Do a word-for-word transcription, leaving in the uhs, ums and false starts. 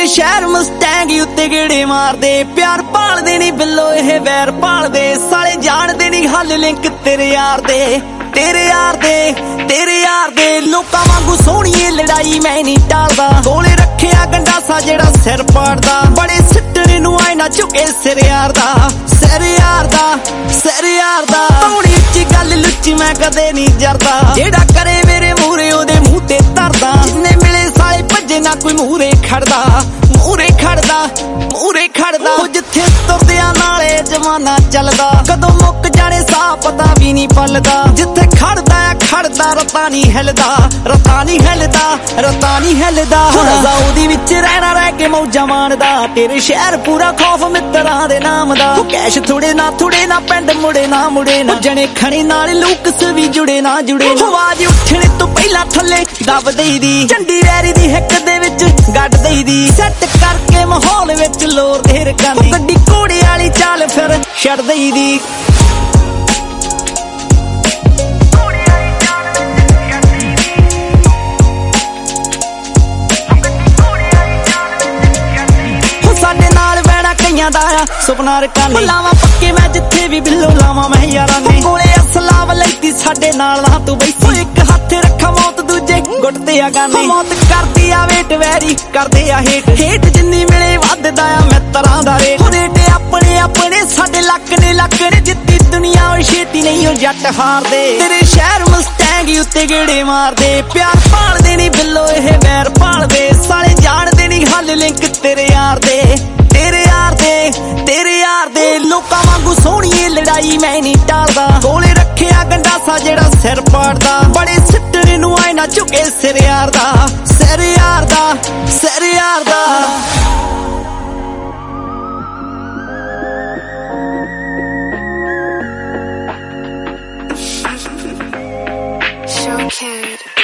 शहर मस्टैंग उत्ते गेड़े मारदे प्यार भालदे नी बिल्लो ये वैर भालदे साले जानदे नी हल लिंक तेरे यार दे तेरे यार दे तेरे यार दे लोकां वांगू सोहणीए लड़ाई मैं नहीं टालदा कोले रखिया गंडासा जेड़ा सिर पाड़दा बड़े सिट्टरे नूं आए ना झुके सिर यार दा सिर यार दा सिर यार दा पौड़ी च गल लुच्ची मैं कदे नहीं जरदा जेड़ा करे मेरे मूहरे ओदे मूंह ते धरदा जिन्ने मिले साले भज्जे ना कोई मूहरे खड़दा मूहरे खड़दा मूहरे खड़दा जिथे तुरदियां नाले जमाना चलदा कदों मुक जाने सा पता भी नहीं पलदा जिथे खड़दा खड़दा रता नहीं हिलदा रता नहीं हिलदा रता नहीं हिलदा ओदी विच रहना रह के मौजा मारदा तेरे शहर पूरा खौफ मित्तरां दे नाम दा कैश थोड़े ना थोड़े ना पिंड मुड़े ना मुड़े ना जने खणे नाल लूकस भी जुड़े ना जुड़े आवाज उठने तो पहला थल्ले दब दई दी झंडी वैरी दी हिक दे विच गड्ड दई दी सैट करके माहौल विच लोर देर करनी गड्डी घोड़े वाली चाल फिर छड़ दई दी सुपना रकानी लावा पक्के मैं जिथे भी बिल्लो लावा मैं यारा ने कोले असलाव लईती साडे नाल ना तू बैठी एक हाथ रखा मौत दूजे गुटते आ गाने मौत करदी आ वेट वैरी करदे आ हेट हेट जिन्नी मिले वधदा आ मित्तरां दा रेट रेट अपने अपने साडे लक ने लक ने जित्ती दुनिया ओ छेती नहीं ओ जट हारदे तेरे शहर मस्टैंग उत्ते गेड़े मारदे प्यार भालदे नी बिल्लो ये वैर भालदे साले जानदे नी हल लिंक तेरे यार दे तेरे यार दे तेरे यार दे लोकां वांगू सोहणीए लड़ाई मैं नहीं टालदा कोले रखिया गंडासा जेड़ा सिर पाड़दा बड़े सिट्टरे नूं आए ना झुके सिर यार दा सिर यार दा सिर यार दा Show Kid.